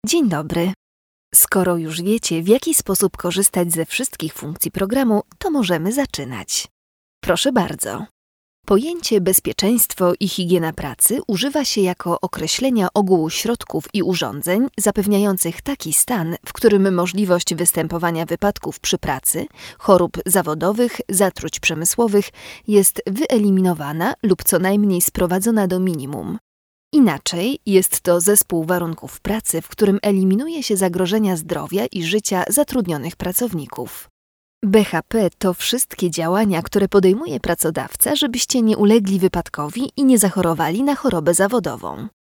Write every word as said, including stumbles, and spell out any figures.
Dzień dobry. Skoro już wiecie, w jaki sposób korzystać ze wszystkich funkcji programu, to możemy zaczynać. Proszę bardzo. Pojęcie bezpieczeństwo i higiena pracy używa się jako określenia ogółu środków i urządzeń zapewniających taki stan, w którym możliwość występowania wypadków przy pracy, chorób zawodowych, zatruć przemysłowych jest wyeliminowana lub co najmniej sprowadzona do minimum. Inaczej jest to zespół warunków pracy, w którym eliminuje się zagrożenia zdrowia i życia zatrudnionych pracowników. B H P to wszystkie działania, które podejmuje pracodawca, żebyście nie ulegli wypadkowi i nie zachorowali na chorobę zawodową.